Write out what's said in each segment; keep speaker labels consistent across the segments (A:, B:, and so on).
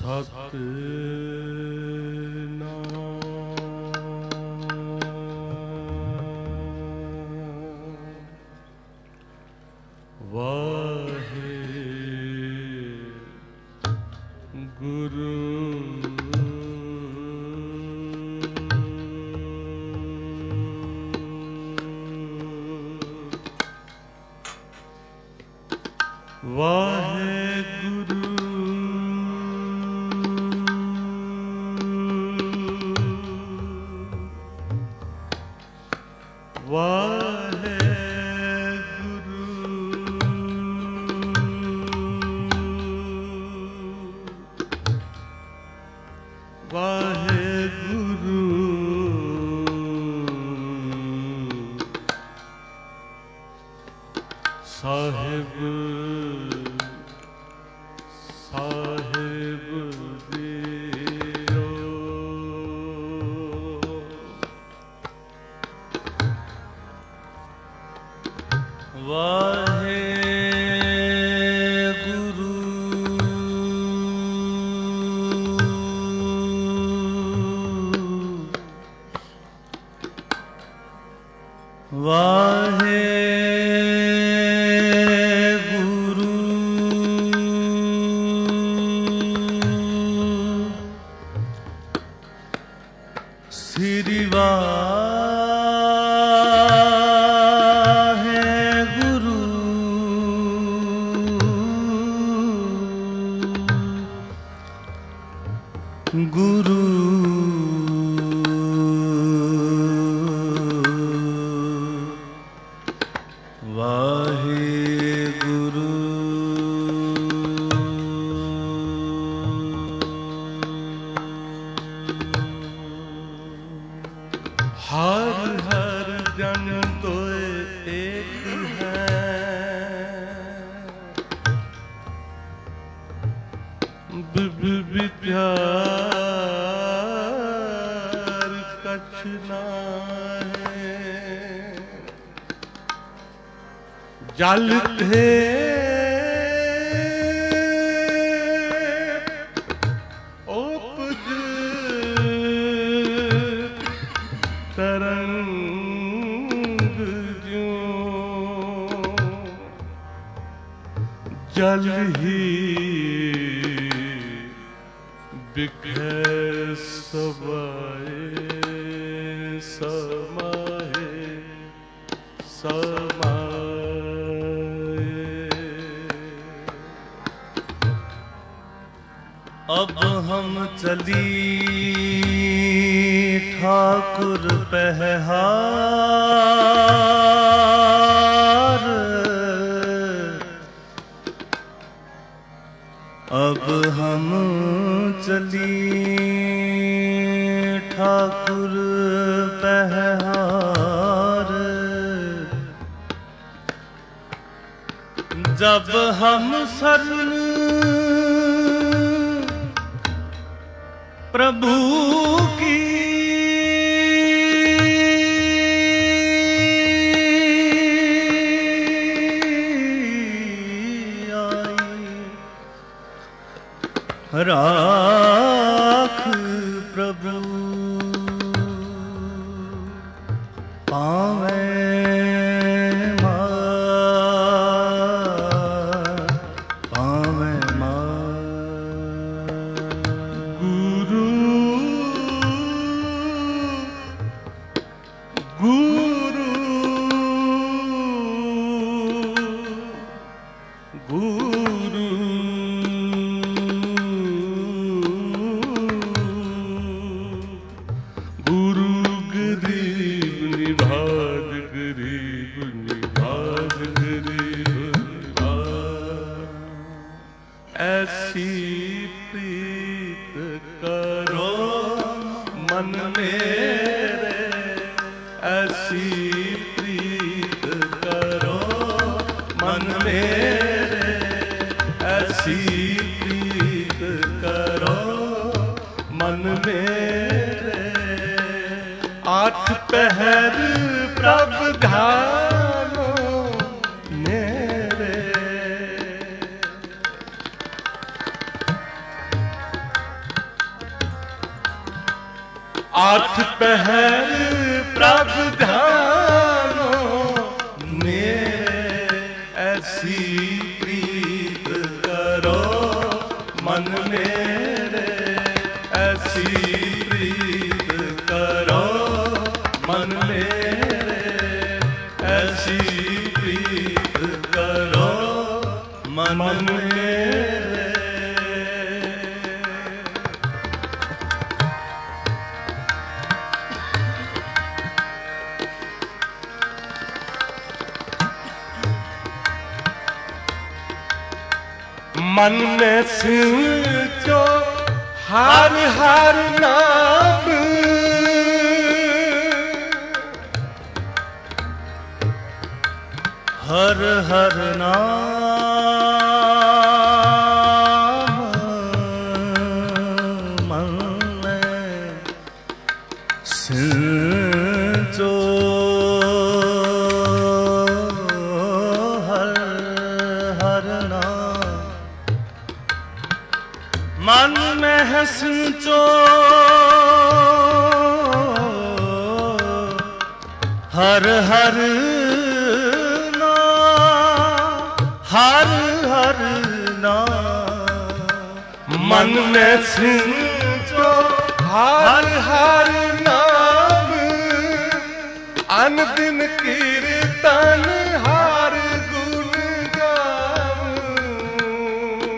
A: जल थे उपज तरंग ज्यों जल ही बिखे समाए समाए समाए।
B: अब हम चली ठाकुर पहहार, अब हम चली ठाकुर पहहार। जब हम शरण प्रभु की आई, राख प्रभु पावे
A: पहर प्रभ ध्यानो मेरे। ਪਹਿਰ ਪ੍ਰਭ ਧਿਆਨੋ
B: ਮੇਰੇ ਐਸੀ ਪ੍ਰੀਤ ਕਰੋ ਮਨ ਮੇਰੇ ਐਸੀ ਪ੍ਰੀਤ ਕਰੋ ਮਨ ਮੇਰੇ ਐਸੀ ਪ੍ਰੀਤ ਕਰੋ ਮਨ ਮੇਰੇ।
A: मन में सिंचो हर हर नाम
B: हर हर नाम मन में सिंचो हर हर नाम मन में है सिंचो हर हर हर हर नाम
A: मन में सिंचो हर हर नाम अन दिन कीर्तन हर गुण गाऊं।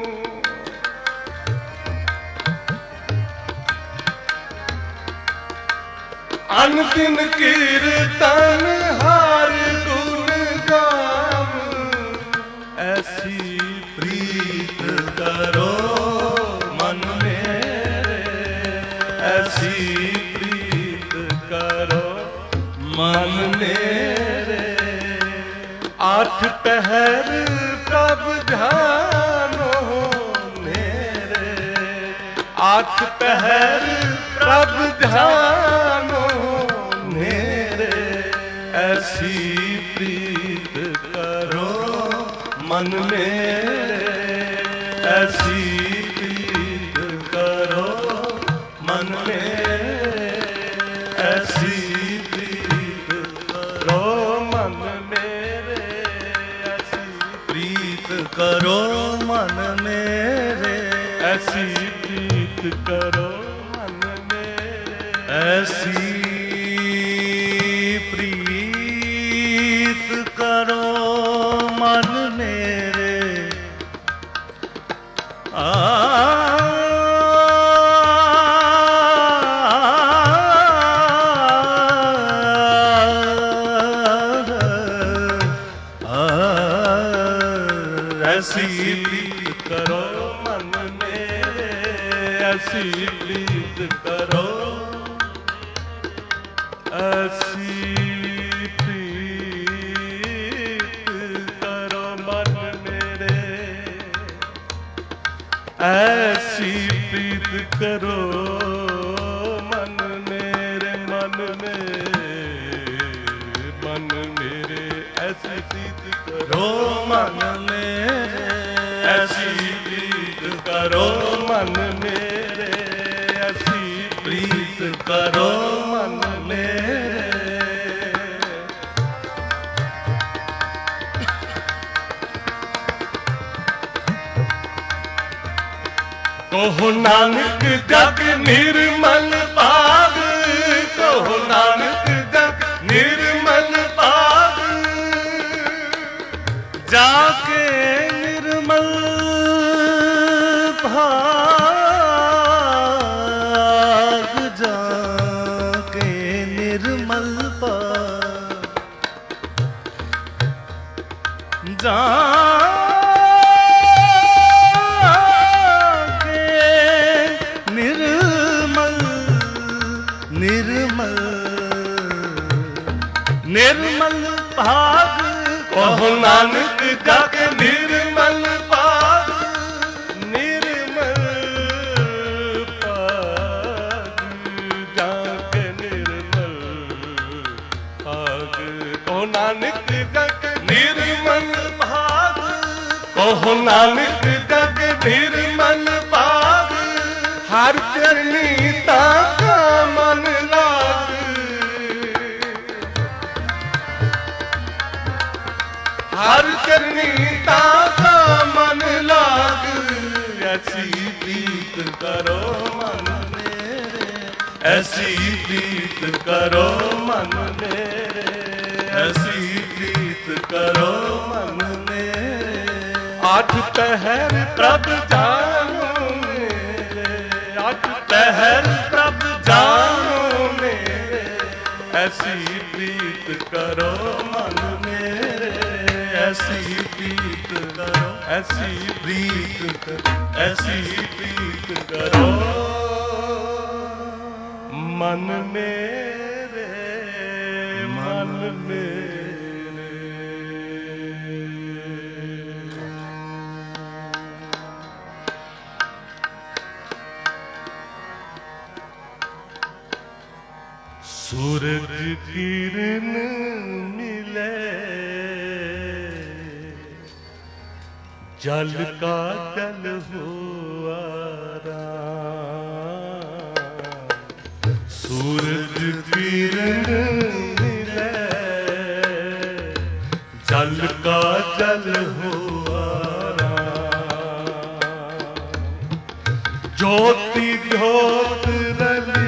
A: अन दिन कीर्तन हर गुण गाऊं।
B: ऐसी प्रीत करो मन मेरे ऐसी प्रीत करो मन मेरे।
A: आठ पहर प्रभ ध्यानो मेरे आठ पहर प्रभ ध्यानो मेरे
B: ऐसी प्रीत करो मन मेरे ऐसी प्रीत करो मन मेरे ऐसी प्रीत करो मन मेरे ऐसी प्रीत करो मन मेरे
A: ऐसी प्रीत करो मन मेरे
B: ऐसी प्रीत करो मन मेरे। ऐसी प्रीत करो मन मेरे ऐसी प्रीत करो ऐसी
A: ऐसी प्रीत करो मन मेरे मन मेरे ऐसी प्रीत करो
B: मन मेरे ऐसी प्रीत करो
A: मन मेरे ऐसी
B: प्रीत करो मन मेरे।
A: कहो नानक जग निर्मल पाग कहो नानक जग निर्मल पाग
B: जाके निर्मल भाग जाके निर्मल भाग निर्मल भाग
A: कहो नानक जग निर्मल पाग निर्मल पाग जाके निर्मल पाग कहो नानक जग निर्मल भाग कहो नानक जग निर्मल पाग हर चरनी ताका मन लाग हर चरनी ताका मन लाग, ऐसी प्रीत करो मन मेरे, ऐसी प्रीत करो मन मेरे, ऐसी प्रीत करो मन मेरे। आठ पहर प्रभ जानो मेरे, आठ पहर प्रभ जानो मेरे, ऐसी प्रीत करो मन मेरे, ऐसी प्रीत करो, ऐसी प्रीत करो, ऐसी प्रीत करो मन मेरे, मन मेरे। सूरज किरण मिले, जल का जल हुआ राम। सूरज किरण मिले, जल का जल हुआ राम। ज्योति ज्योत रली,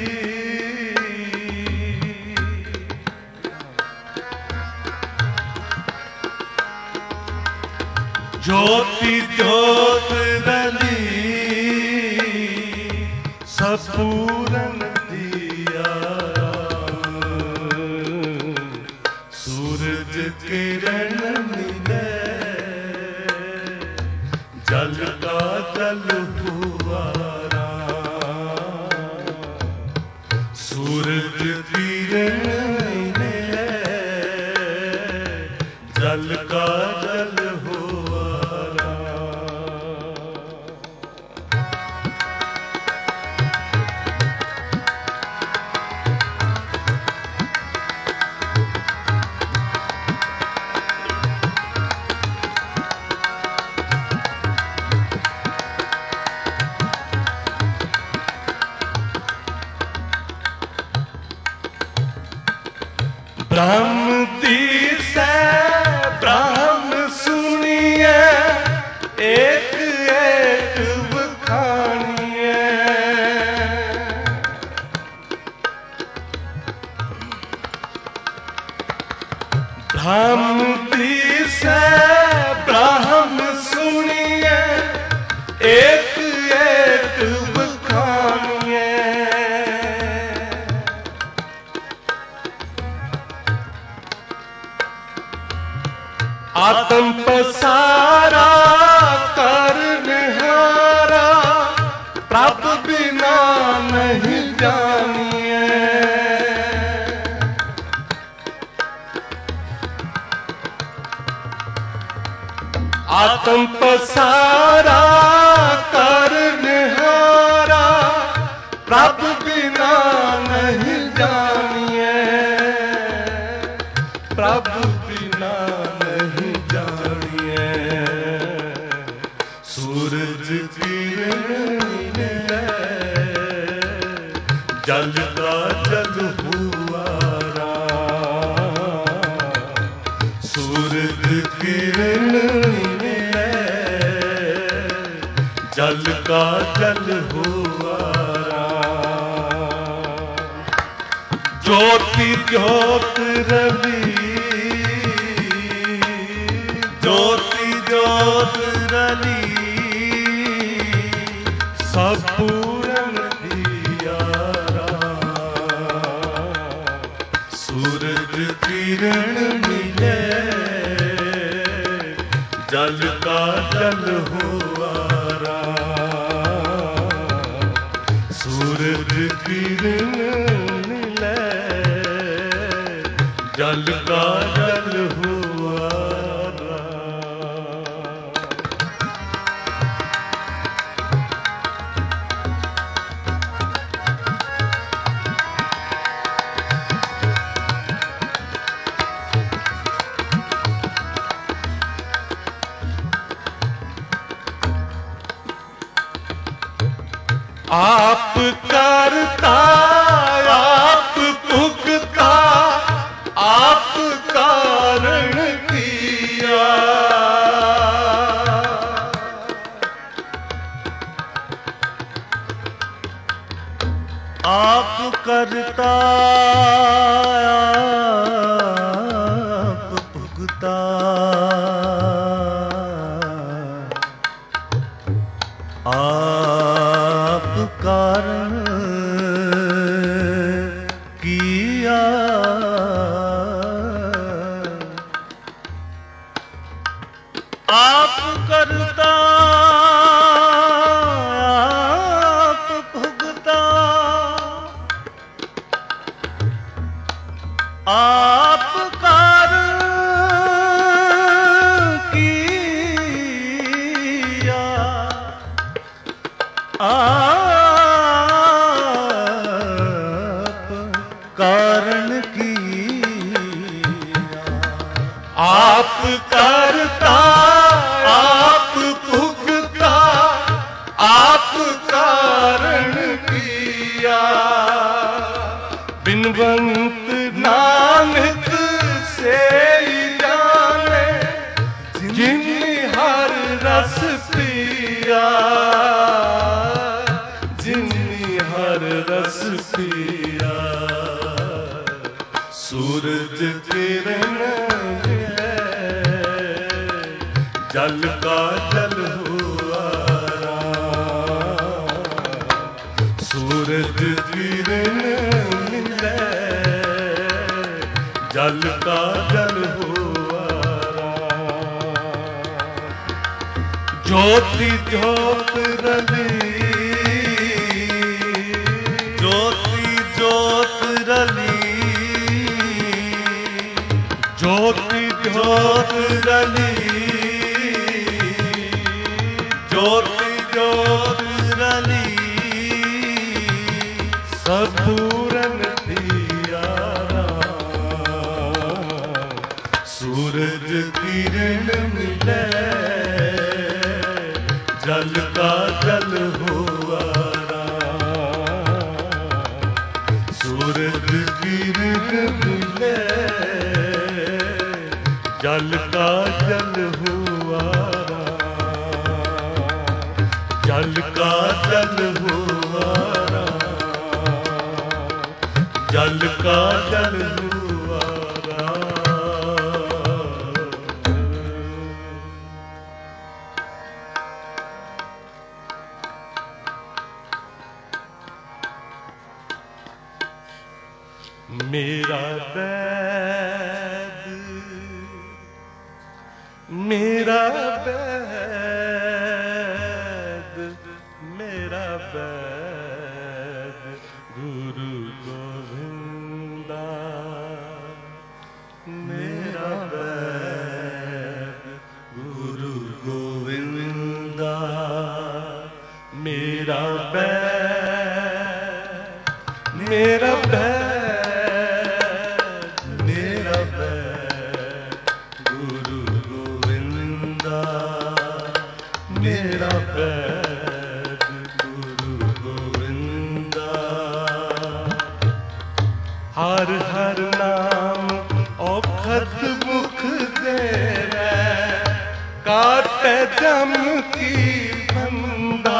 A: ज्योति ज्योत रली, सपूरन दिया। सूरज किरण मिले, जल का जल हुआ राम। सूरज किरण मिले, जल का जल हुआ। ब्रह्म दिसे ब्रह्म सुनिए, एक एक बखानिए। ब्रह्म दिसे ब्रह्म सुनिए, एक एक बखानिए। आत्म पसारा कर निहारा, प्रभ बिना नहीं जानिए। आत्म पसारा कर निहारा, प्रभ बिना नहीं जानिए। प्रभ बिना नहीं जानिए। सूरज किरण मिले, जल का जल हुआ राम। सूरज किरण मिले, जल का जल हुआ राम। ज्योति ज्योत रवि, ज्योति ज्योत रली, सपूरन दिया राम। सूरज किरण मिले, जल का जल हुआ राम। सूरज किरण मिले, जल का जल हुआ राम। आप करता आप भुगता, आप कारण किया।
B: करता आप भुगता, आप कारण किया, आप करता आप भुगता, आप कारण किया, आप कारण किया,
A: आप करता आप भुगता, आप कारण किया। बिनवंत नानक से जाने, जिन हर रस पिया, जिन हर रस पिया। सूरज किरण मिले, जल का जल हुआ राम। सूरज किरण मिले, जल का जल हुआ राम। ज्योति ज्योत रली,
B: ज्योति ज्योत रली,
A: ज्योति
B: ज्योत रली, ज्योति ज्योत रली,
A: सपूरन दिया राम। सूरज किरण मिले, जल का जल हुआ राम। सूरज किरण मिले, जल का जल हुआ राम। जल का जल हुआ राम। जल का जल हुआ राम। मेरा बैद, मेरा बैद, मेरा बैद गुरु गोविंदा। मेरा बैद गुरु गोविंदा। मेरा बैद, मेरा बैद, मेरा बैद गुरु गोविंदा। मेरा बैद गुरु गोविंदा। हर हर नाम औखद मुख देवे, काटे जम की फंदा।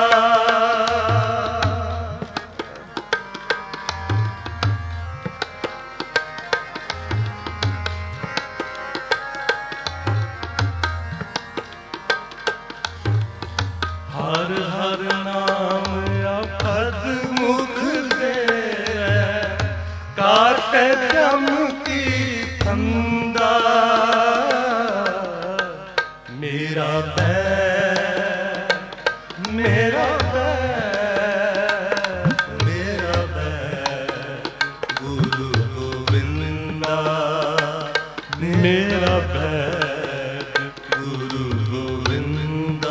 A: हर हर नाम औखद मुख देवे, काटे जम की फंदा। मेरा बैद, मेरा बैद, मेरा बैद गुरु गोविंदा। मेरा बैद गुरु गोविंदा।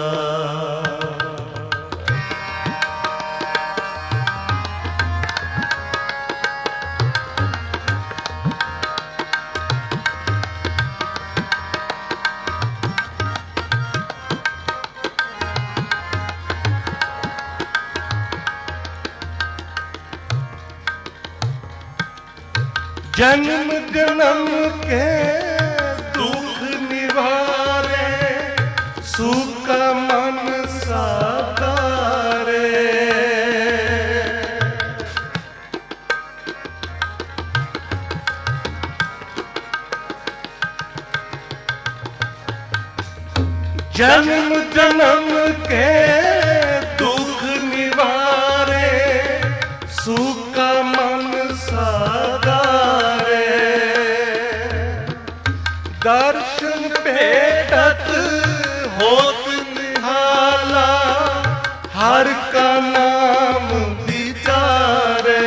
A: जन्म जन्म के दुख निवारे, सुख मन साकारे।
B: जन्म जन्म के दुख निवारे, सूखा मन सागारे। दर्शन भेटत होत निहाला, हर का नाम विचारे।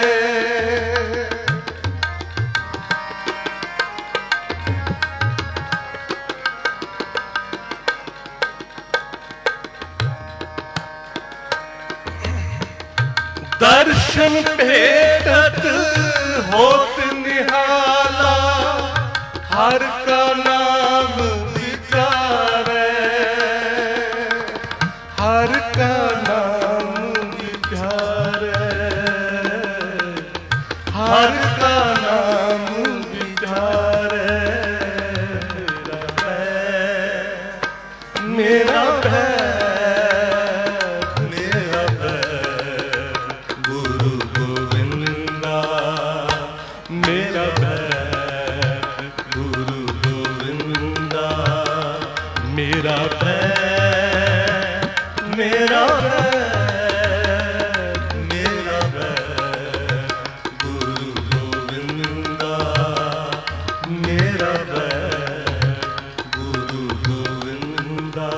B: दर्शन भेटत होत निहाला, हर का नाम विचारे, हर का नाम विचारे, हर का नाम विचारे। मेरा मेरा बैर, मेरा बैर, मेरा बैर गुरु गोविंदा, मेरा बैर गुरु गोविंदा।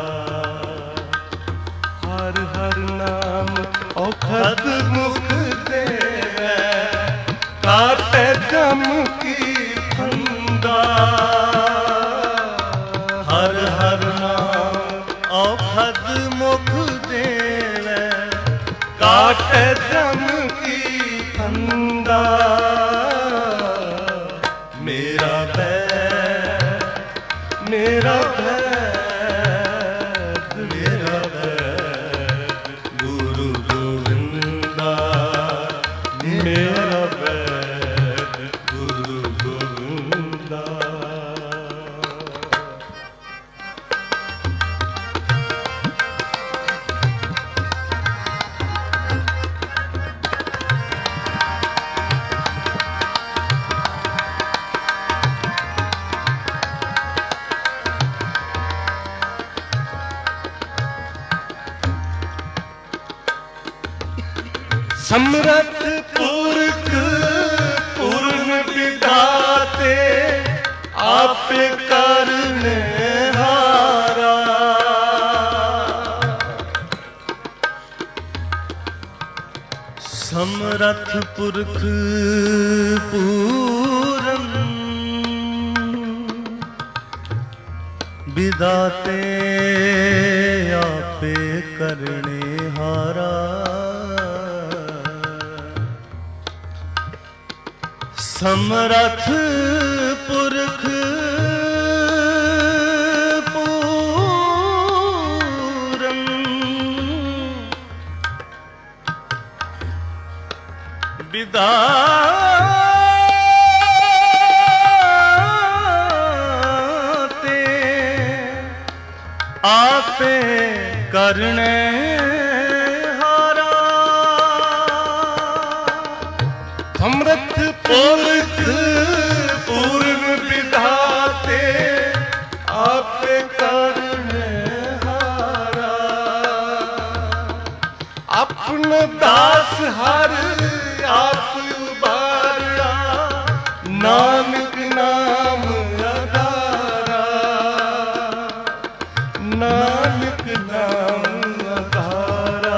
B: हर हर नाम औखद मुख देवै, काटे जम की फंदा। हर हर नाम औखद मुख देवै, काटे जम की फंदा। मेरा बैर, मेरा बैर, मेरा बैर गुरु गोविंदा, मेरा बैर गुरु गोविंदा। समरथ पुरख पूर्ण विधाते, आप करने हारा। समरथ पुरख पूर्ण विधाते, आप करने हारा। समरथ पुरख पूरन विधाते, आपे करने हारा। समरथ पुरख पूर्ण विधाते, आप करने हारा। अपना दास हर आप उबारा, नानक नाम आधारा, नानक नाम आधारा,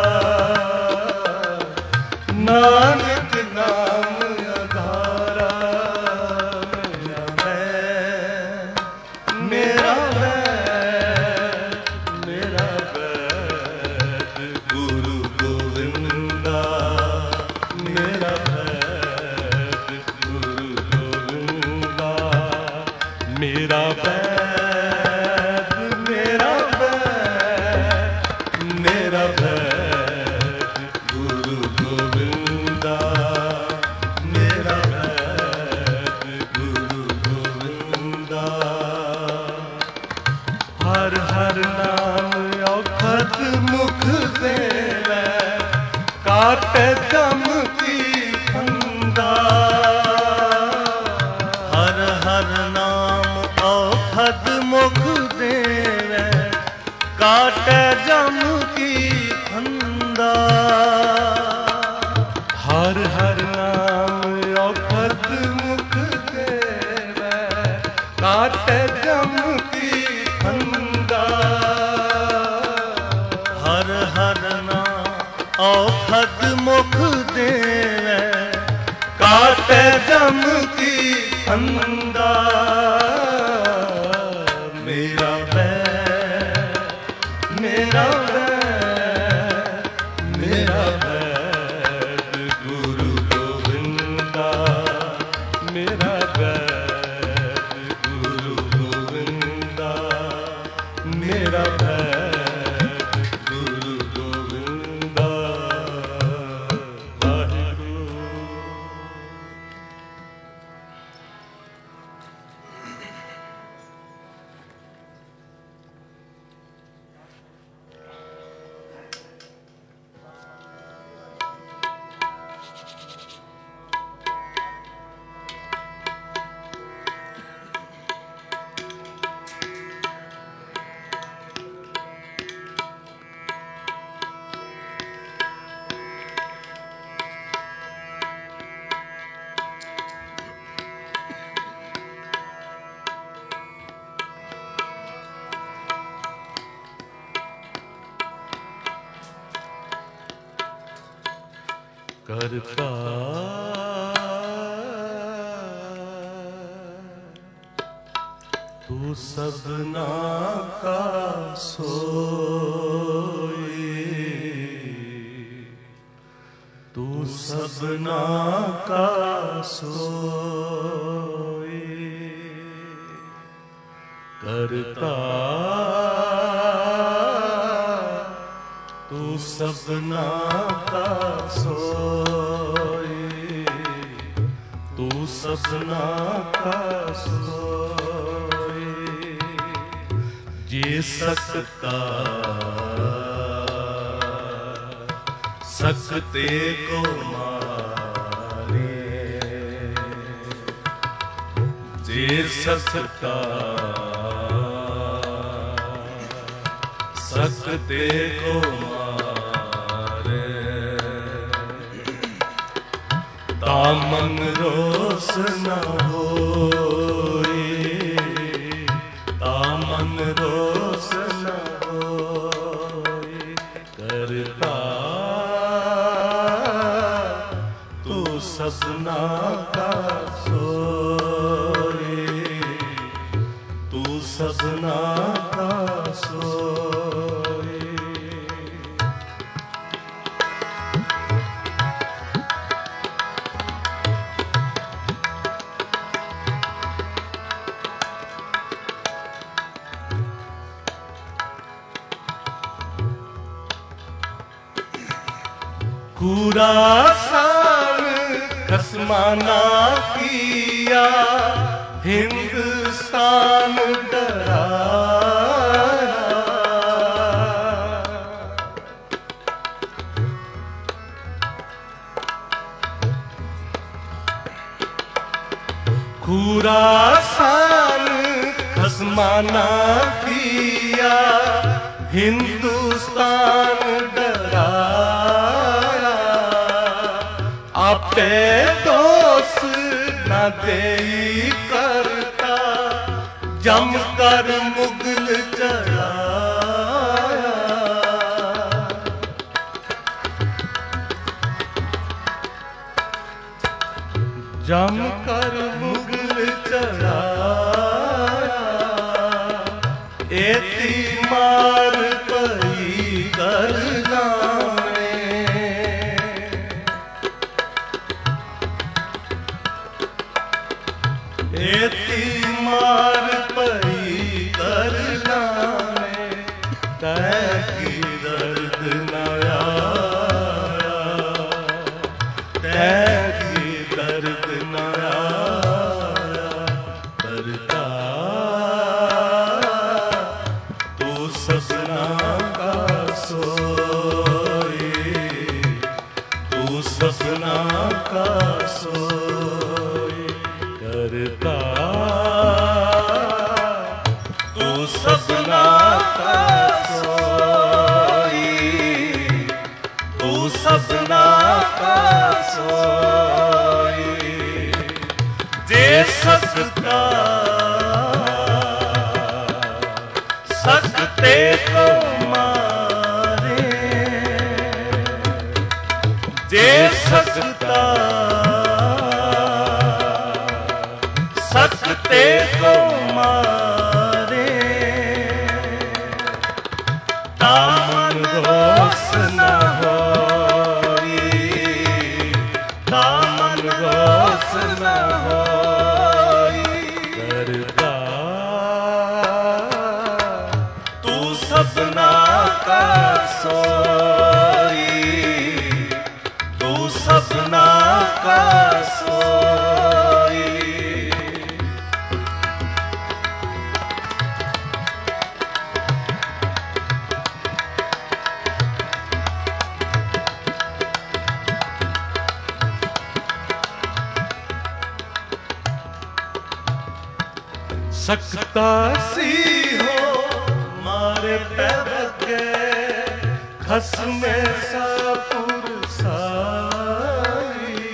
B: नानक नाम आधारा। मेरा बैर, मेरा बैर गुरु गोविंदा, मेरा बैर गुरु गोविंदा। मेरा बैर, मेरा बैर, मेरा बैर गुरु गोविंदा, मेरा बैर गुरु गोविंदा। हर हर नाम औखद मुख देवै, काटे जम की फंदा। हर हर नाम औखद मुख देवै, काटे जम की फंदा। हर हर नाम औखद मुख देवै, काटे जम की फंदा।
A: हर हर नाम औखद मुख देवै,
B: काटे जम की फंदा। मेरा बैर, मेरा बैर, मेरा बैर गुरु गोविंदा। मेरा बैर गुरु गोविंदा। मेरा बैर गुरु गोविंदा। वाहिगुरू। करता तू सबना का सोई, तू सबना का सोई। करता तू सबना का सोई, तू सबना का सोई। जे सकता सकते को मारे, जे सकता सकते को मारे। तामन रोस न होई, तामन रोस न होई। करता तू सबना का सोई, तू सबना का सोई। खुरासान खसमाना किया, हिंदुस्तान डराया। खुरासान खसमाना किया, हिंदुस्तान डराया। आपे दोष न देई करता, जम कर मुगल चढ़ाया। जम कर मुगल चढ़ाया। एती मार पई गरदाने, एती मार पई गरदाने। तैकी दर्द न आया, तैकी दर्द न आया। करता तू सबना का सोई, तू सबना का सोई। करता तू सबना का सोई। सोई। जे सकता सकते को मारे, जे सकता सकते को मारे, दामन रोस न होई, दामन रोस न होई। करता तू सपना का सोई, तू सपना का सोई। सकता सी हो मारे पैबके, खस्म सापुर साई।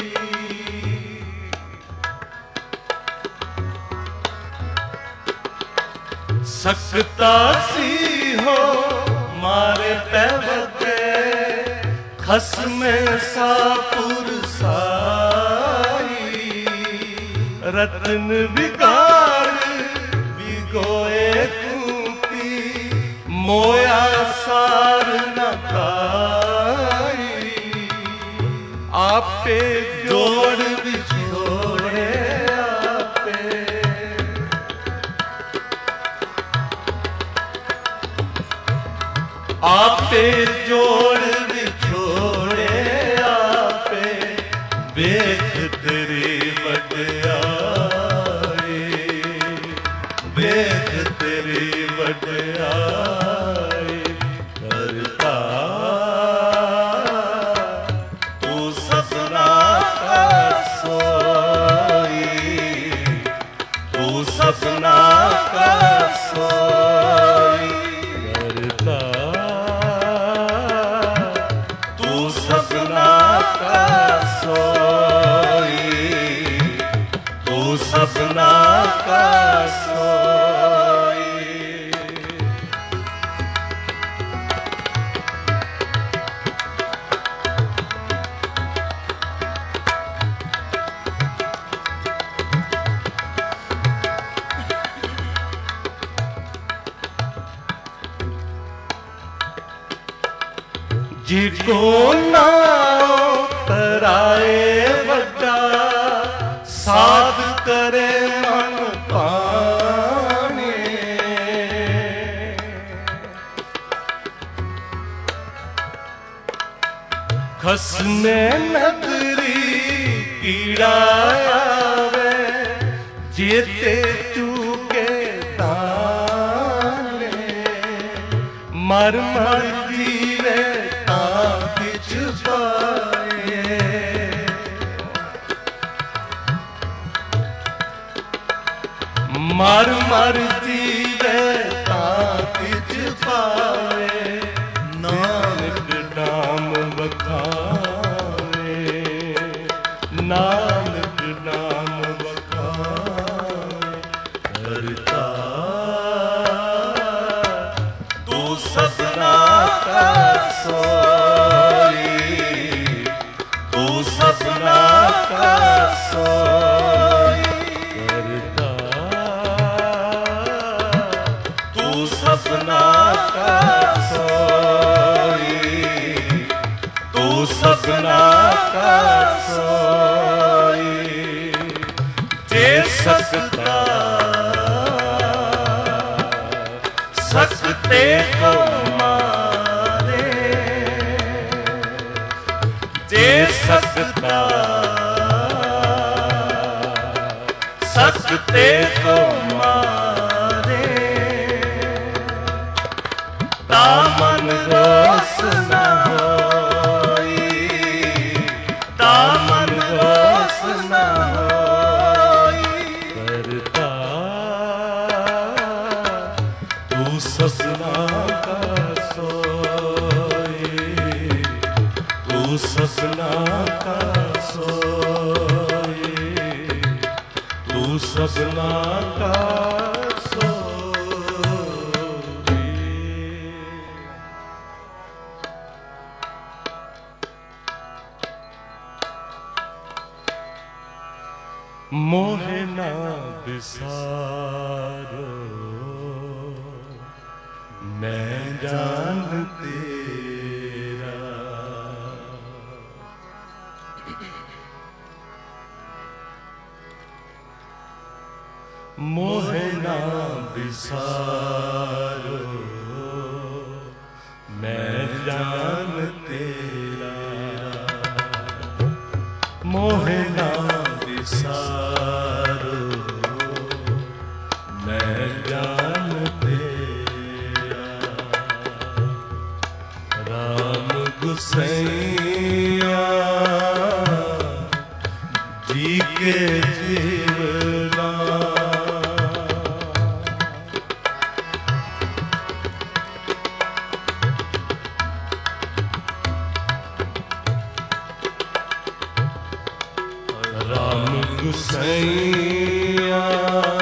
B: सकता सी हो मारे पैबके, खस्म सापुर साई। रत्न विकार गोए कूपी, मोया सार न पाई। आपे जोड़ बिछोड़े आपे, आपे जोड़ बिछोड़े आपे। बेख तेरी वड्याई, बेख तेरी वड्याई। करता तू सपना का सोई, तू सपना का सोई। करता तू सपना का सोई, तू सपना का सोई। जिको नाओ तराए वड्डा, साध करे मन पाने। खसमे नगरी कीड़ा आवे, जेते चूके ताने। मर मर जीवे किछ पाए, मर मर जीवे किछ पाए। नानक नाम बखाने, नानक नाम बखाने। करता तू सपना का सोई, तू सपना का सोई। करता तू सपना का सोई, तू सपना का सोई। जे सकता सकते को मारे, जे सकता सकते को मारे। दामन रोस न होई, दामन रोस न होई। करता तू सपना का सोई, तू सपना का सोए, तू सपना का सोए। मोहे ना बिसारो मैं जान तेरा, मोहे ना बिसारो मैं जान तेरा, मोहे ना बिसारो मैं जान तेरा। राम गुसैया जी के जीवना, राम गुसैया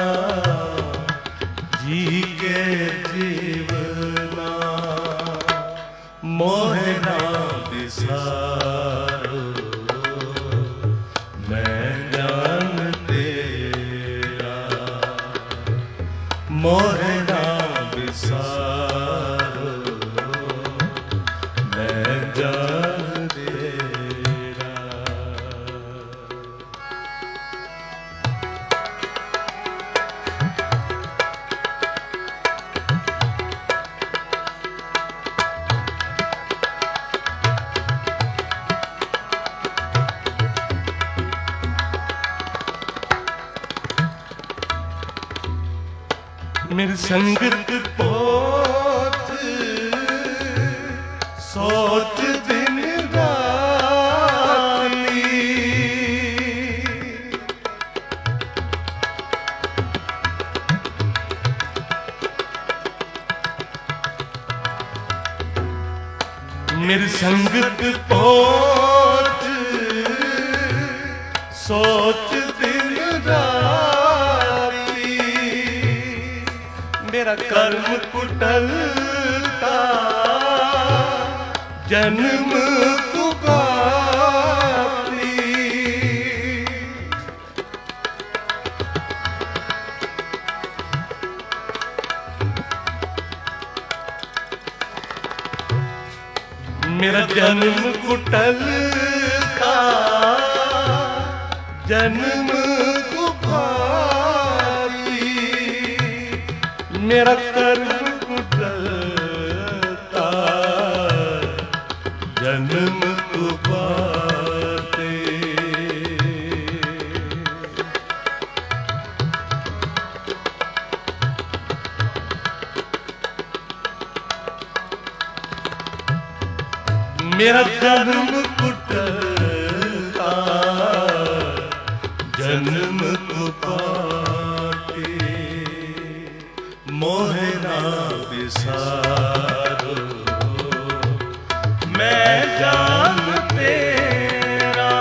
B: जी के जीवना, मोहे ना बिसारो मैं जान तेरा, मोहे ना बिसारो मैं जान तेरा। मेरी संगत पोत सोच दिन राती, मेरी संगत पोत सोच दिन राती, मेरा कर्म कुटलता जन्म तुगाती, मेरा जन्म कुटलता जन्म तुगाती, मेरा कर्म कुटलता जन्म तुगाते। मेरा जन्म कुटलता जन्म तुगाते, मोहे ना बिसारो मैं जान तेरा,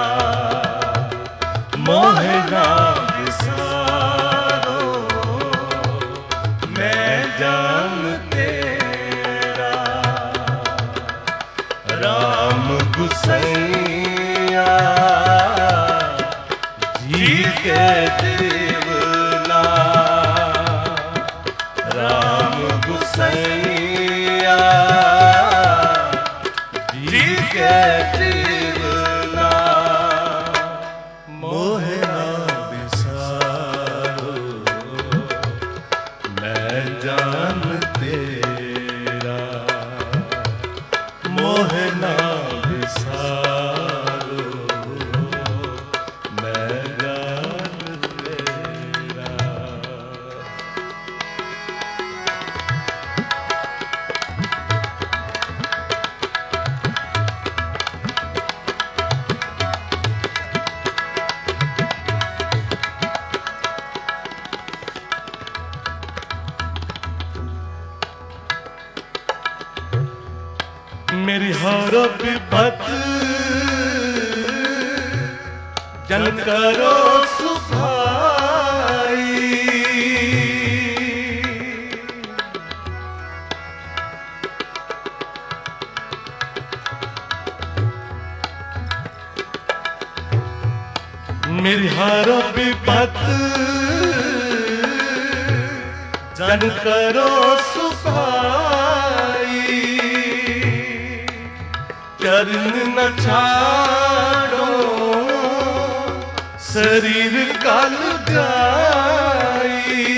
B: मोहे ना बिसारो मैं जान तेरा। राम गुसैया जी के जीवना, राम गुसैया जी के जीवना, मोहे ना बिसारो मैं जान तेरा, मोहे ना बिसारो मैं जान तेरा। मेरी हर विपत जन करो सुभाई। मेरी हर विपत जन करो सुभाई। चरण न छाड़ो शरीर कल जाई।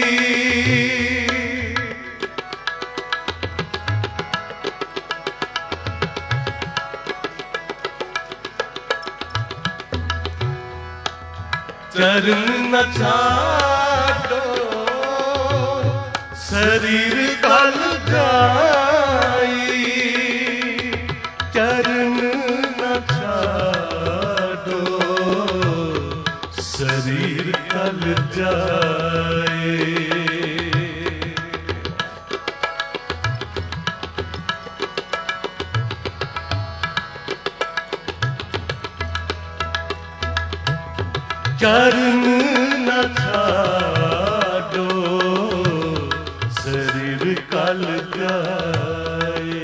B: चरण न छाड़ो शरीर कल जाई। चरण न छाड़ो शरीर कल जाए। चरण न छाड़ो शरीर कल जाए।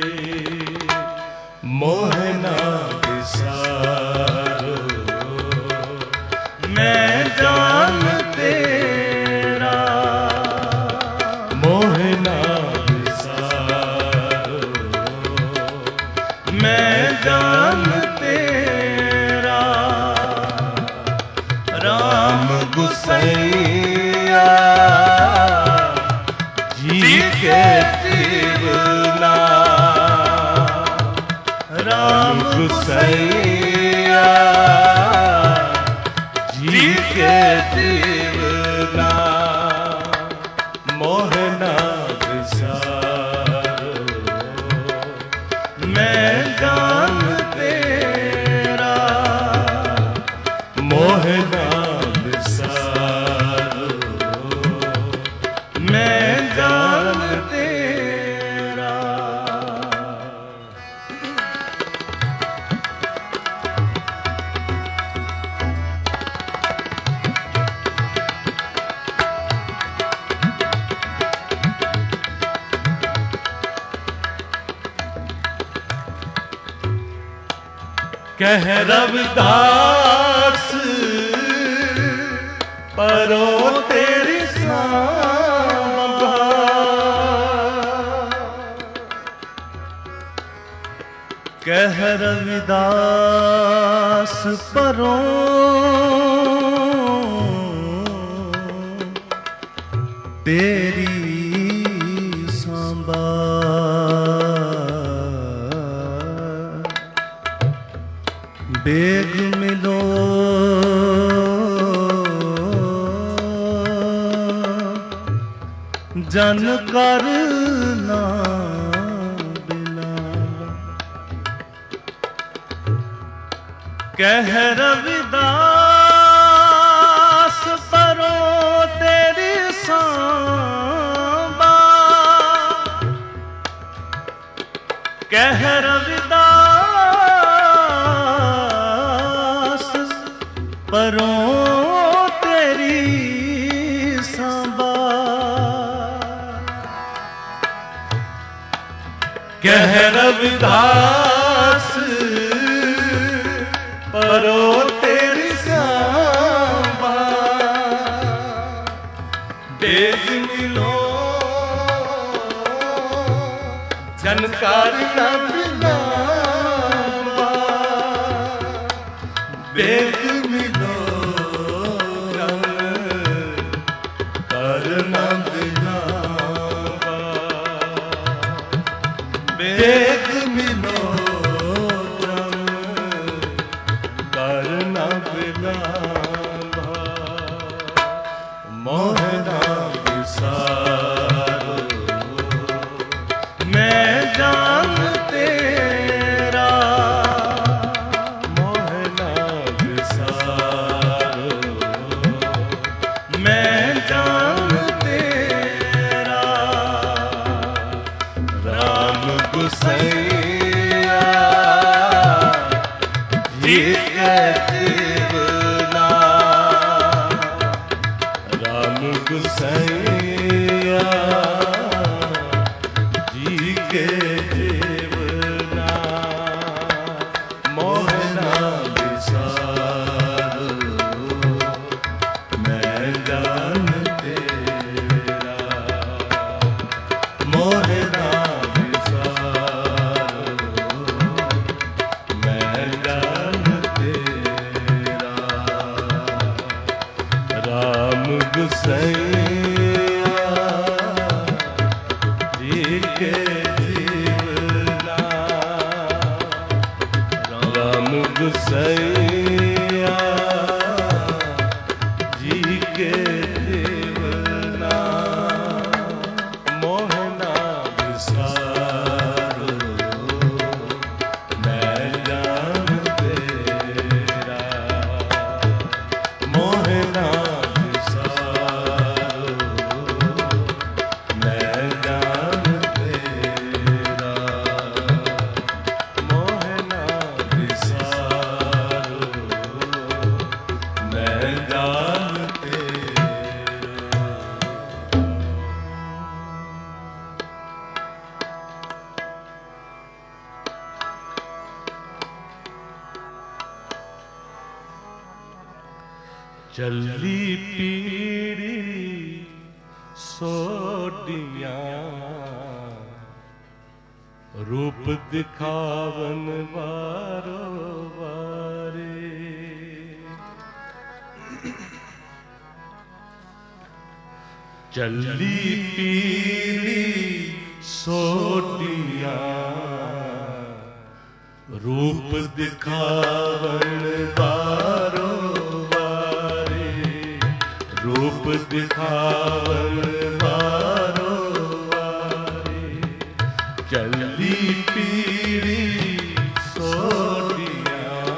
B: मोह ना विसारो मैं जान तेरा। मोह ना विसारो मैं जान तेरा। राम गुसैया जी के जीवना। राम गुसैया जी के जीवना। मोह ना विसारो मैं जान तेरा। मोह ना मैं जान तेरा। कह रविदास परो तेरी सांभा। कह रविदास परो तेरी सांभा। बेग मिलो जन करना बिना। कह रविदास परो तेरी सांभा। कह रविदास परो तेरी सांभा। कह रविदास परो तेरी सांभा। बेग मिलो जनकार न बिलावा। बेग मिलो जनकार न बिलावा। बेग मिलो जनकार न बिलावा। मोह ना विसारो मैं जान तेरा। मोह ना विसारो मैं जान तेरा। राम गुसैया जी के जीवना। सैया जी के जीवना मोहना विसारो मैं जान तेरा मोहना विसारो मैं जान तेरा मोहना विसारो मैं जान तेरा। चली पीड़ी सोडियां रूप दिखावन वारो वारे चली पीड़ी सोडियां रूप दिखावन वारो वारे रूप दिखावन वारो वारे चली पीड़ी सोडियां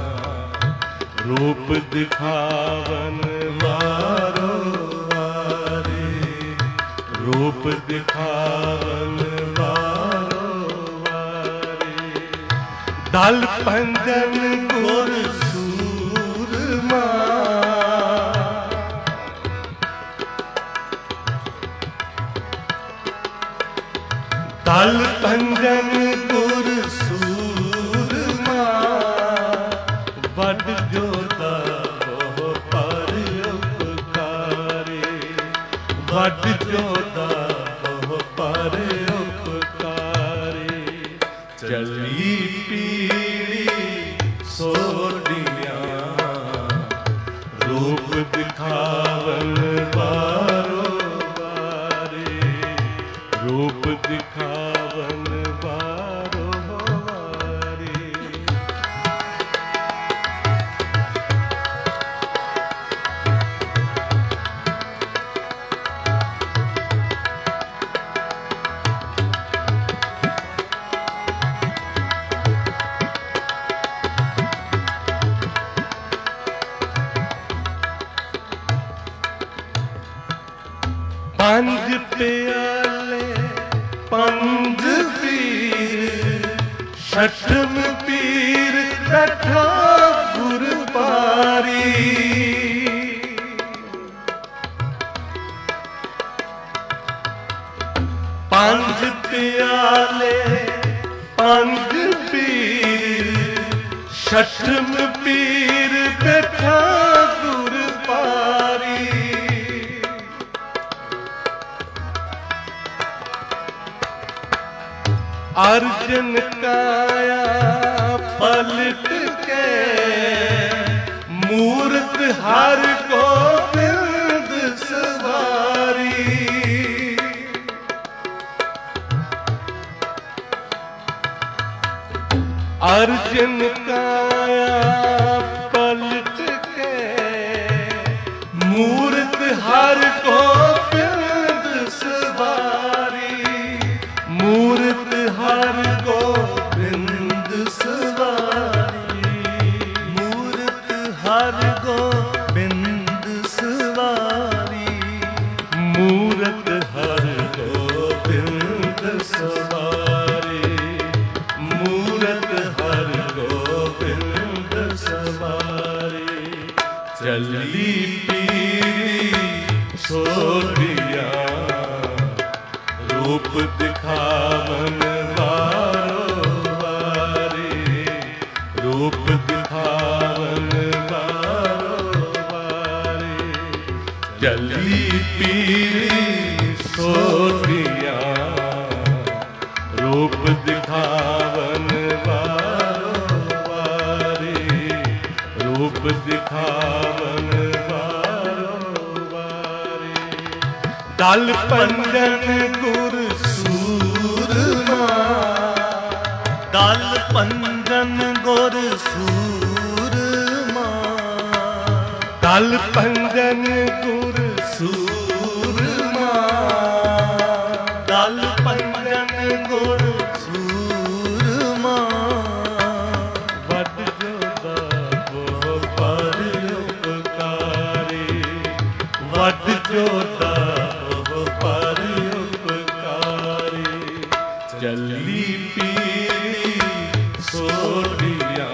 B: रूप दिखावन वारो वारे रूप दिखावन वारो वारे दल पंजन गुर सूरमा दल पंजन गुर सूरमा वड जोता बहु पर उपकारे वड जोता बहु पर उपकारे चली पीड़ी सोडियां रूप दिखावन वारो वारे रूप दिखावन वारो वारे पंज प्याले पंज पीर छठम पीर बैठा गुर पारी पंज प्याले पंज पीर छठम पीर बैठा गुर पारी अर्जन काया पलट के मूरत हर गोबिंद सवारी अर्जन काया पलट के मूरत हर गोबिंद सवारी मूरत हर गोबिंद सवारी मूरत हर गोबिंद सवारी मूरत हर गोबिंद सवारी मूरत हर गोबिंद सवारी चली पीरी सोडियां रूप दिखावन वारो वारे रूप दिखावन वारो वारे चली पीरी सोडियां रूप दिखावन वारो वारे रूप दिखावन वारो वारे दल पंजन गुर सूरमा दल पंजन गुर सूरमा ਦਲ ਪੰਜਨ ਗੁਰ ਸੂਰਮਾ,
A: ਦਲ ਪੰਜਨ ਗੁਰ ਸੂਰਮਾ,
B: ਵੱਡ ਜੋਦਾ ਬਹੁ ਪਰ ਉਪਕਾਰੀ,
A: ਵੱਡ ਜੋਦਾ ਬਹੁ ਪਰ ਉਪਕਾਰੀ।
B: ਚੱਲੀ ਪੀੜੀ ਸੋਢੀਆਂ,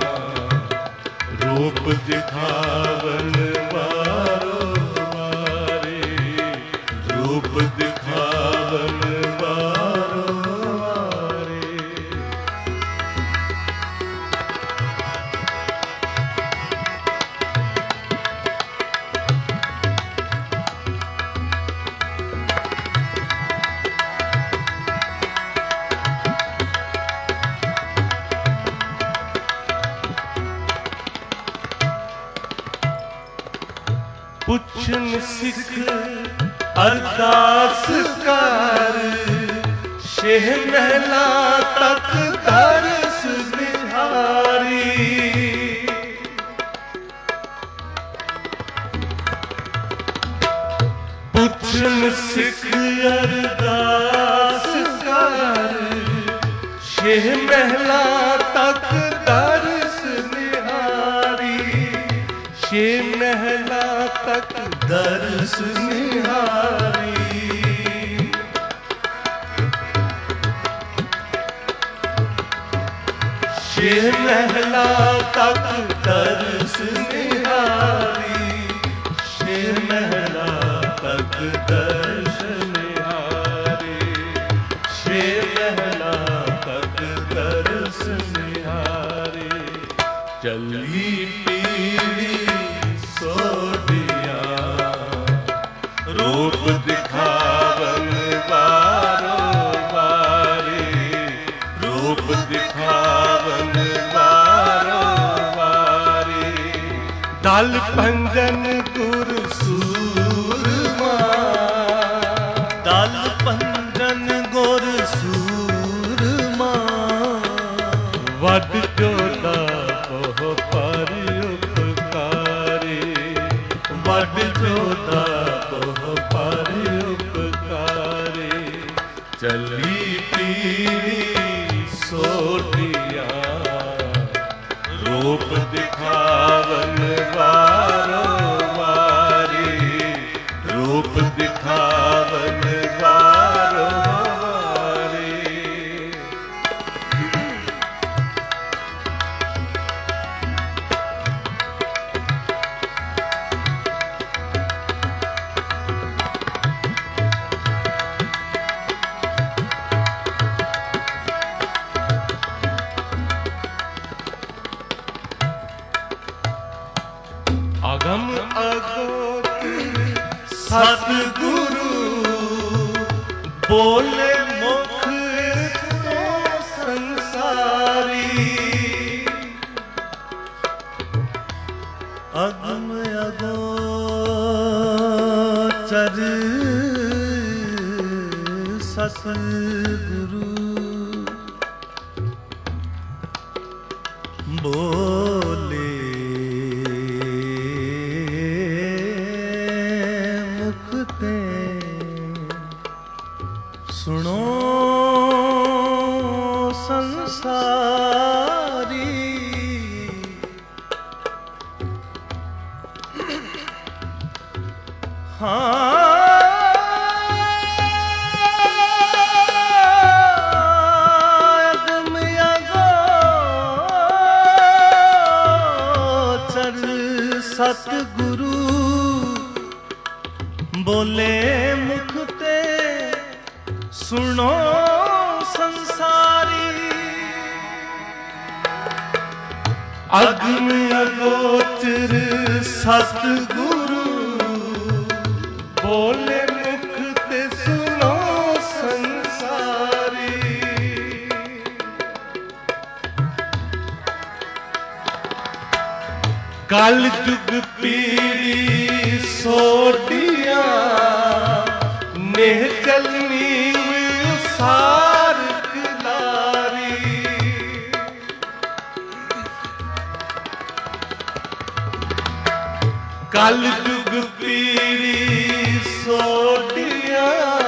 B: ਰੂਪ ਦਿਖਾਵਨ ਵਾਰੋ ਵਾਰੀ,
A: ਰੂਪ ਦਿਖਾਵਨ ਵਾਰੋ ਵਾਰੀ।
B: ਪੁੱਛਨ ਸਿੱਖ ਅਰਦਾਸ ਕਰ, ਸ਼ੇਹ ਮਹਿਲਾ ਤੱਕ ਦਰਸ ਨਿਹਾਰੀ। ਪੁੱਛਨ ਸਿੱਖ ਅਰਦਾਸ ਕਰ, ਸ਼ੇਹ ਮਹਿਲਾ ਤੱਕ ਦਰਸ ਨਿਹਾਰੀ, ਸ਼ੇਹ ਮਹਿਲਾ ਤੱਕ
A: ਦਰਸ ਨਿਹਾਰੀ।
B: ਸ਼ੇਹ ਮਹਿਲਾ ਤੱਕ ਦਰਸ ਨਿਹਾਰੀ,
A: ਸ਼ੇਹ ਮਹਿਲਾ ਤੱਕ ਦਰਸ ਨਿਹਾਰੀ,
B: ਸ਼ੇਹ ਮਹਿਲਾ ਤੱਕ ਦਰਸ ਨਿਹਾਰੀ। ਚੱਲੀ ਪੀੜੀ ਸੋਢੀਆਂ, ਰੂਪ ਦਿਖਾਵਨ ਵਾਰੋ ਵਾਰੀ, ਰੂਪ ਦਿਖਾਵਨ ਵਾਰੋ ਵਾਰੀ। ਦਲ ਪੰਜਨ ਗੁਰ ਸੂਰਮਾ,
A: ਦਲ ਪੰਜਨ ਗੁਰ ਸੂਰਮਾ,
B: ਵੱਡ ਜੋਦਾ ਬਹੁ ਪਰ ਉਪਕਾਰੀ,
A: ਵੱਡ ਜੋਦਾ ਬਹੁ ਪਰ
B: ਉਪਕਾਰੀ। ਚੱਲੀ ਪੀੜੀ ਸੋਢੀਆਂ, ਰੂਪ ਦਿਖਾਵਨ ਵਾਰੋ ਵਾਰੀ, ਰੂਪ ਦਿਖਾਵਨ ਵਾਰੋ ਵਾਰੀ। ਅਗਮ ਅਗੋਚ ਸਤਿਗੁਰੂ, ਬੋਲੇ ਮੁਖ ਸੋ ਸੰਸਾਰੀ।
A: ਅਗਮ ਅਗੋਚਰ ਸਤਿਗੁਰੂ, ਬੋਲੇ ਮੁਖ ਤੇ ਸੁਣੋ ਸੰਸਾਰੀ।
B: ਅਗਮ ਅਗੋਚਰ ਸਤਿਗੁਰੂ, ਬੋਲੇ ਮੁਖ ਤੇ ਸੁਣੋ ਸੰਸਾਰੀ। ਅਗਮ ਅਗੋਚਰ ਸਤਿਗੁਰੂ, ਬੋਲੇ ਮੁਖ ਤੇ ਸੁਣੋ ਸੰਸਾਰੀ। ਕਲ ਜੁਗ ਪੀੜੀ ਸੋਢੀਆਂ, ਨੇਹ ਚਲਨੀ ਸਾਰ ਕਲਾਰੀ। कल जुग पीड़ी सोडिया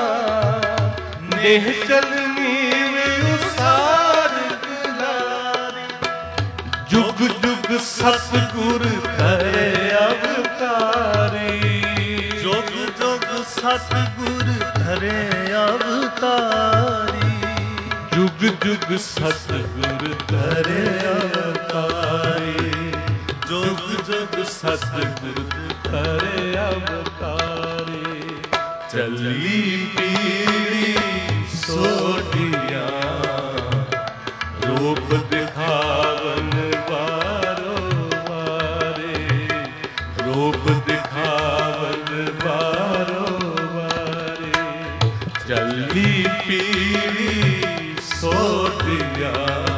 B: नेह चलनी विसार दुलारी। जुग जुग सतगुर करे अवतारी।
A: जुग जुग सतगुर धरे अवतारी।
B: जुग जुग सतगुर धरे अवतारी।
A: जुग जुग
B: सतगुर धरे अवतारी। चली पीड़ी सोडिया रूप दिखावन बारो बारे। रूप दिखावन बारो बारे। चली पीड़ी सोडिया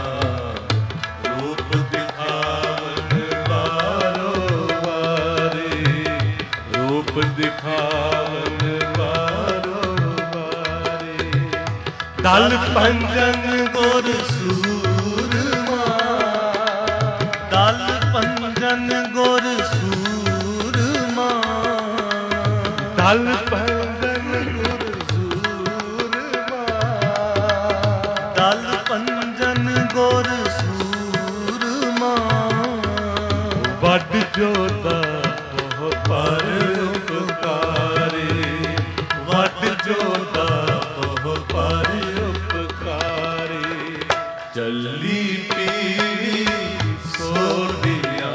B: रूप दिखावन बारो बारे। रूप दिखावन बारो बारे। दल पंजन गुर सूरमा।
A: दल पंजन गुर सूरमा।
B: दल पंजन गुर सूरमा।
A: दल पंजन गुर सूरमा।
B: वड जोता मोह पर उपकारी। वड जोता मोह पर उपकारी। चली पीड़ी सोडिया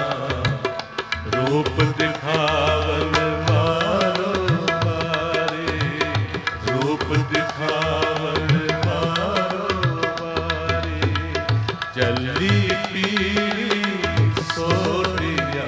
B: रूप दिखावन मारो बारे। रूप दिखावन मारो बारे। चली पीड़ी सोडिया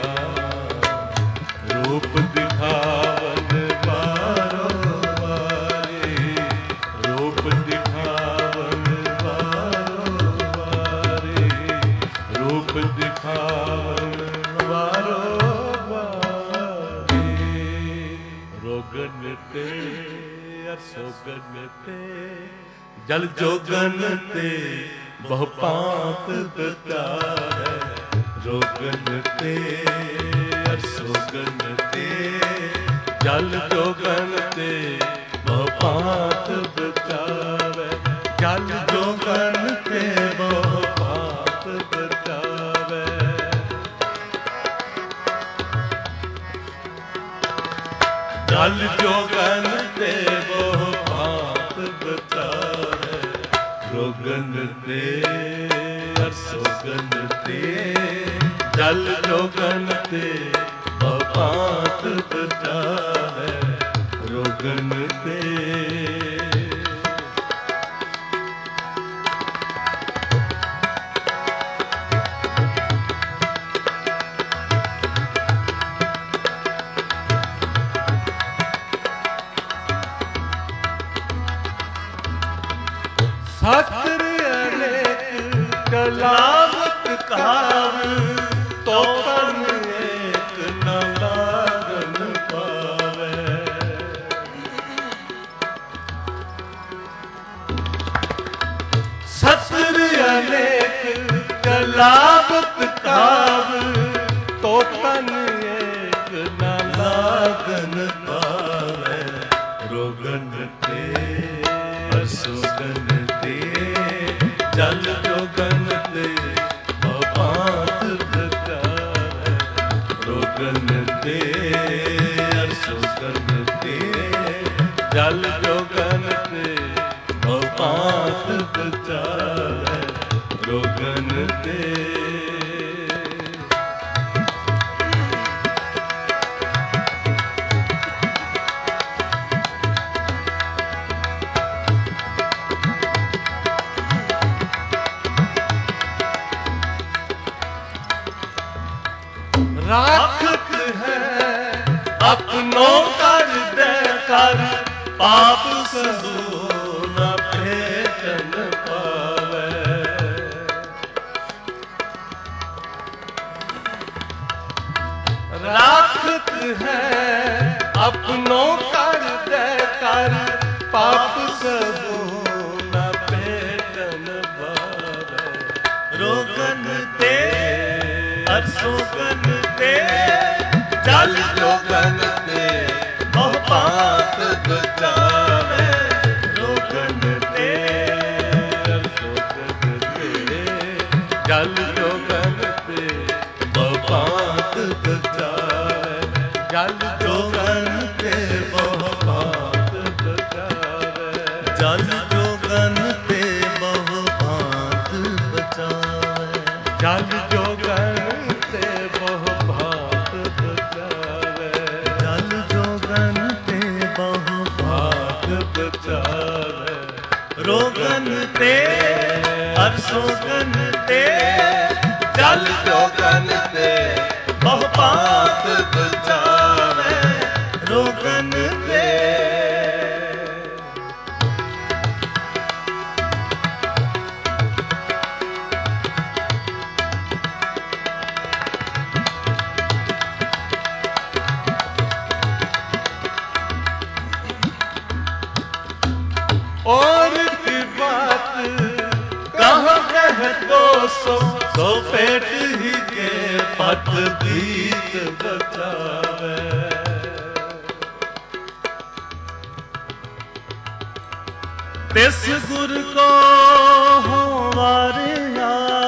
B: रूप दिखावन मारो बारे। रूप दिखावन मारो बारे। रूप दिखावन मारो बारे। रोगन ते असोगन ते जल जोगन ते बहु पाप बतारे। रोगन ते असोगन ते जल जोगन ते बहु पाप बतावे। जल जोगन ते बहु पाप बतावे। जल जोगन ते बहु पाप बतावे। रोगन ते असोगन ते जल जोगन ते बहु पाप बतावे। रोगन ते सतर अनेक कलावत काव। तो पन एक न लागन पावे। सतर अनेक कलावत काव। तो तन एक न लागन पावे। रोगन ते असुगन ते जल जोगन ते पात बतावे। रोगन ते असुगन ते जल जोगन ते पात बतावे। रोगन ते राखत है अपनों कर दे कर। पाप सहु न भेटन पावे। राखत है अपनों कर दे कर। पाप सहु न भेटन पावे। रोगन ते असोगन ते जल ਜਲ ਜੋਗਨ ਤੇ ਬਹੁ ਭਾਂਤ ਬਚਾਵੇ, ਰੋਗਨ ਤੇ ਅਰਸੋਗਨ ਤੇ ਜਲ ਜੋਗਨ ਤੇ ਬਹੁ ਭਾਂਤ ਬਚਾਵੇ, ਜਲ ਜੋਗਨ ਤੇ ਬਹੁ ਭਾਂਤ ਬਚਾਵੇ,
A: ਜਲ ਜੋਗਨ ਤੇ ਬਹੁ ਭਾਂਤ ਬਚਾਵੇ,
B: ਜਲ ਜੋਗਨ ਤੇ ਬਹੁ ਭਾਂਤ ਬਚਾਵੇ,
A: ਜਲ ਜੋਗਨ ਤੇ ਬਹੁ ਭਾਂਤ
B: ਬਚਾਵੇ,
A: ਰੋਗਨ ਤੇ ਅਰਸੋਗਨ ਤੇ
B: ਜਲ ਜੋਗਨ ਤੇ
A: ਬਹੁ ਭਾਂਤ ਬਚਾਵੇ, ਰੋਗਨ ਤੇ
B: और की बात कहाँ कह तो सो पेट ही के पत बीत बचावे,
A: तिस गुर को हो वारिया,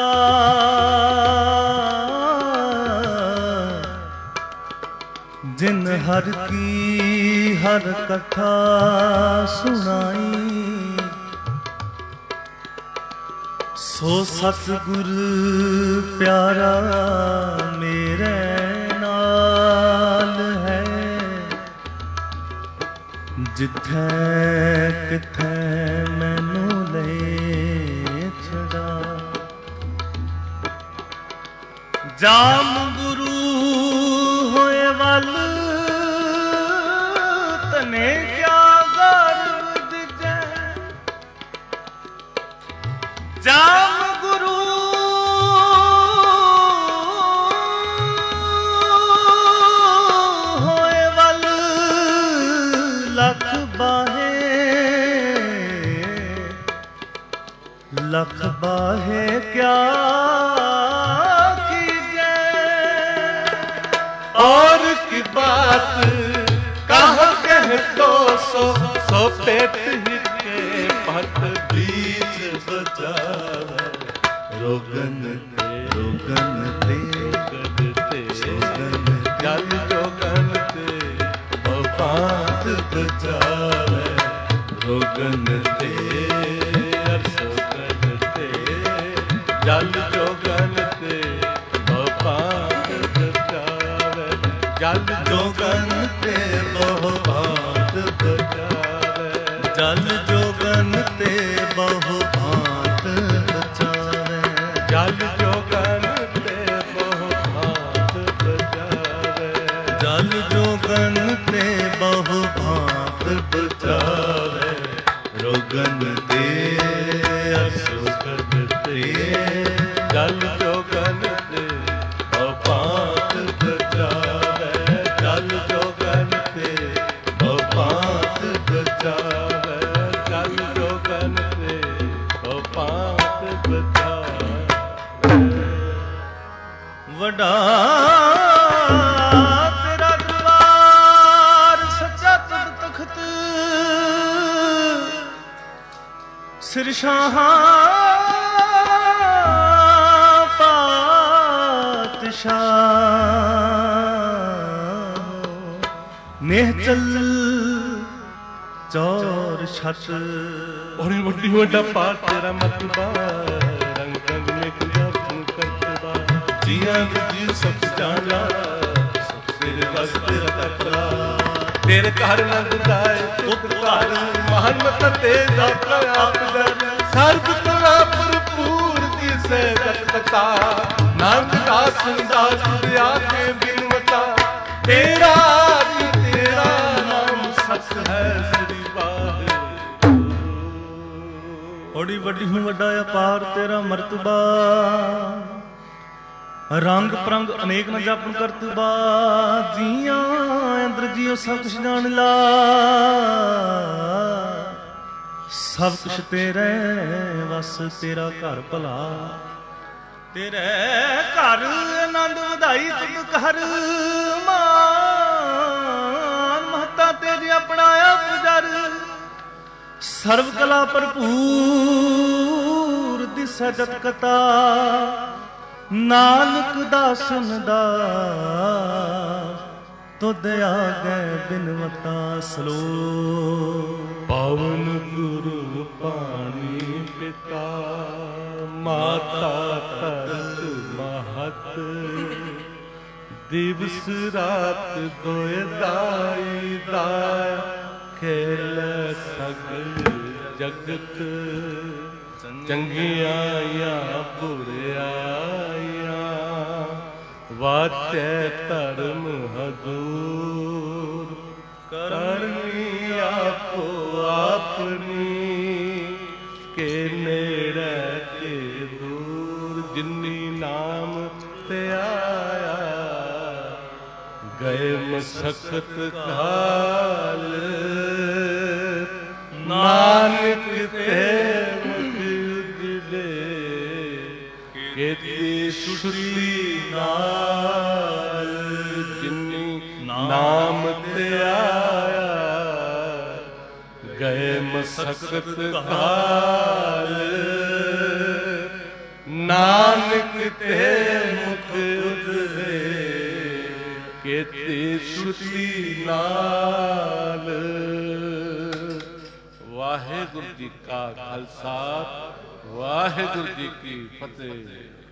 A: जिन हर की हर कथा सुनाई, सो सतगुर प्यारा मेरे नाल है, जिथे किथे मैनू ले छड़ा, जाम गुरु होए वल तने क्या गर्व दिजै, जाम गुरु होए वल लख बाहे क्या कीजे,
B: और की बात कहाँ कह तो सो पेट ही के पत बीच बचावे,
A: रोगन ते
B: जल जोगन ते बहु भांत बचावे, रोगन ते अरसोगन ते जल जोगन ते बहु भांत बचावे, जल जोगन ते बहु भांत बचावे,
A: जल जोगन ते बहु भांत बचावे,
B: जल जोगन ते बहु भांत बचावे,
A: जल जोगन ते बहु भांत बचावे, रोगन ते
B: अरसोगन ते जल जोगन ते बहु भांत बचावे, जल जोगन ते बहु भांत बचावे, जल जोगन ते बहु भांत बचावे।
A: वडा तेरा दरबार सच्चा तुद तख्त, सिर शाहां पातशाह, नेहचल चौर छत,
B: और वड्डी वड्डा पार तेरा मतबा, रंग रंग में खुदा तू करतबा, जिया जी सब जाना तेरे बस तेरा तपला, तेरे घर नंद दाए उपकार महान मत तेरा प्रयाप दर, सर्व कला भरपूर दिसे दत्ता, नानक दास दास दिया के बिनवता, तेरा नाम सच है श्री वाहे।
A: बड़ी वड्डी हूँ वड्डा अपार तेरा मर्तबा, रंग परंग अनेक न जापन करतबा, जिया अंदर जियो सब कुछ जान ला, सब कुछ तेरे वस तेरा घर भला, तेरे घर आनंद वधाई तुद कर मान, अपनाया पुजर सर्व कला भरपूर दिसै जत कथा नानक दासन दा तुद आगे बिनवता सलो।
B: पावन गुरु पानी पिता माता तरत महत दिवस रात दोए दाई दाया खेल सगल जगत चंगियाया बुरियाया वाचै धर्म हजूर करनी आपो अपनी के नेड़े के दूर जिन्नी नाम ते आया गए मशक्कत काल नानक ते मुख उजले केती श्रुति नाल जिन्नी नाम ते आया गए मशक्कत काल नानक ते मुख उजले केती श्रुति नाल। वाहिगुरु जी का खालसा वाहिगुरु जी की फतेह।